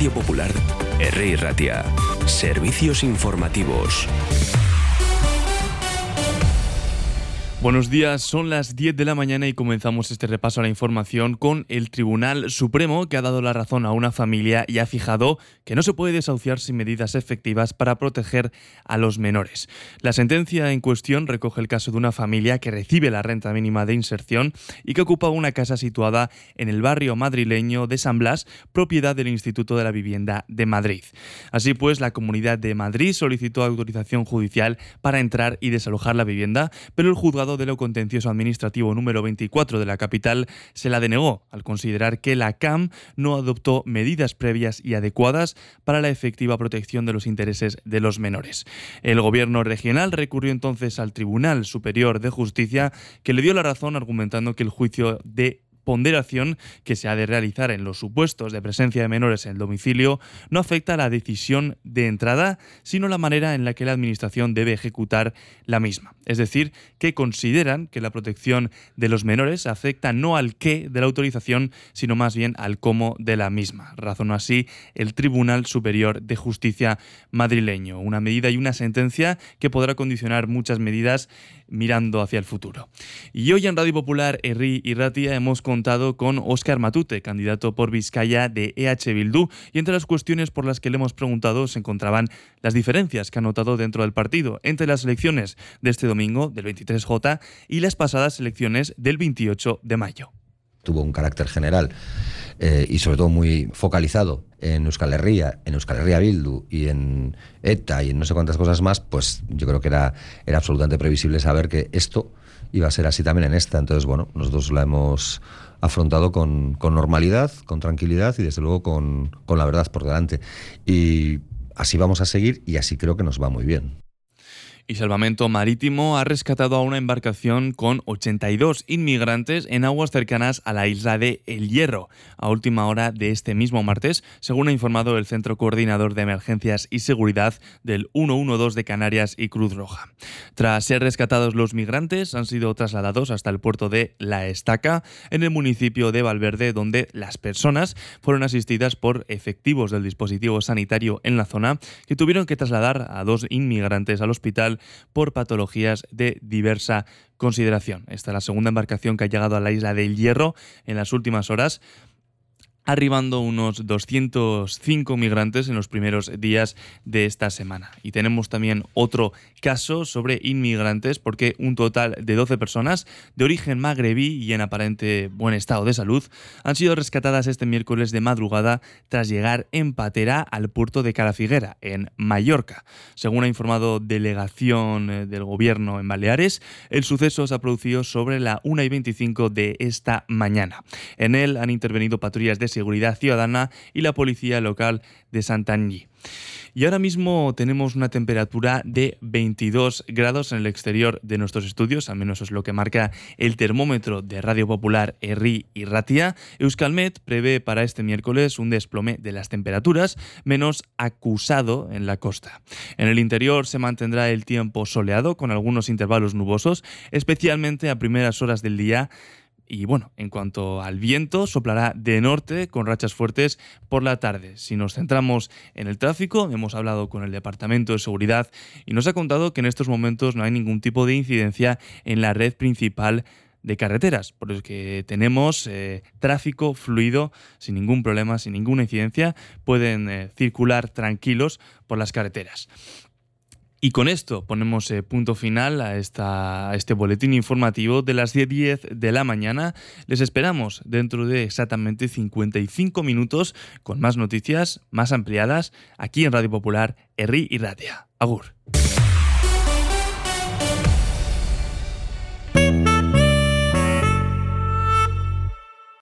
Radio Popular, Herri y Ratia. Servicios informativos. Buenos días, son las 10 de la mañana y comenzamos este repaso a la información con el Tribunal Supremo, que ha dado la razón a una familia y ha fijado que no se puede desahuciar sin medidas efectivas para proteger a los menores. La sentencia en cuestión recoge el caso de una familia que recibe la renta mínima de inserción y que ocupa una casa situada en el barrio madrileño de San Blas, propiedad del Instituto de la Vivienda de Madrid. Así pues, la Comunidad de Madrid solicitó autorización judicial para entrar y desalojar la vivienda, pero el juzgado de lo contencioso administrativo número 24 de la capital se la denegó al considerar que la CAM no adoptó medidas previas y adecuadas para la efectiva protección de los intereses de los menores. El gobierno regional recurrió entonces al Tribunal Superior de Justicia, que le dio la razón argumentando que el juicio de ponderación que se ha de realizar en los supuestos de presencia de menores en el domicilio no afecta a la decisión de entrada, sino la manera en la que la Administración debe ejecutar la misma. Es decir, que consideran que la protección de los menores afecta no al qué de la autorización, sino más bien al cómo de la misma. Razonó así el Tribunal Superior de Justicia madrileño. Una medida y una sentencia que podrá condicionar muchas medidas mirando hacia el futuro. Y hoy en Radio Popular, Herri y Ratia, hemos contado con Óscar Matute, candidato por Vizcaya de EH Bildu, y entre las cuestiones por las que le hemos preguntado se encontraban las diferencias que ha notado dentro del partido entre las elecciones de este domingo, del 23J, y las pasadas elecciones del 28 de mayo. Tuvo un carácter general y sobre todo muy focalizado en Euskal Herria Bildu y en ETA y en no sé cuántas cosas más, pues yo creo que era absolutamente previsible saber que esto iba a ser así también en esta. Entonces, bueno, nosotros la hemos afrontado con normalidad, con tranquilidad y desde luego con la verdad por delante. Y así vamos a seguir y así creo que nos va muy bien. Y Salvamento Marítimo ha rescatado a una embarcación con 82 inmigrantes en aguas cercanas a la isla de El Hierro, a última hora de este mismo martes, según ha informado el Centro Coordinador de Emergencias y Seguridad del 112 de Canarias y Cruz Roja. Tras ser rescatados los migrantes, han sido trasladados hasta el puerto de La Estaca, en el municipio de Valverde, donde las personas fueron asistidas por efectivos del dispositivo sanitario en la zona, que tuvieron que trasladar a 2 inmigrantes al hospital por patologías de diversa consideración. Esta es la segunda embarcación que ha llegado a la isla del Hierro en las últimas horas, arribando unos 205 migrantes en los primeros días de esta semana. Y tenemos también otro caso sobre inmigrantes, porque un total de 12 personas de origen magrebí y en aparente buen estado de salud han sido rescatadas este miércoles de madrugada tras llegar en patera al puerto de Calafiguera, en Mallorca. Según ha informado delegación del gobierno en Baleares, el suceso se ha producido sobre la 1:25 de esta mañana. En él han intervenido patrullas de Seguridad Ciudadana y la Policía Local de Santanyí. Y ahora mismo tenemos una temperatura de 22 grados en el exterior de nuestros estudios, al menos eso es lo que marca el termómetro de Radio Popular, Herri y Ratia. Euskalmet prevé para este miércoles un desplome de las temperaturas, menos acusado en la costa. En el interior se mantendrá el tiempo soleado con algunos intervalos nubosos, especialmente a primeras horas del día. Y bueno, en cuanto al viento, soplará de norte con rachas fuertes por la tarde. Si nos centramos en el tráfico, hemos hablado con el Departamento de Seguridad y nos ha contado que en estos momentos no hay ningún tipo de incidencia en la red principal de carreteras, por lo que tenemos tráfico fluido sin ningún problema, sin ninguna incidencia. Pueden circular tranquilos por las carreteras. Y con esto ponemos punto final a este boletín informativo de las 10:10 de la mañana. Les esperamos dentro de exactamente 55 minutos con más noticias, más ampliadas, aquí en Radio Popular, Herri y Ratia. Agur.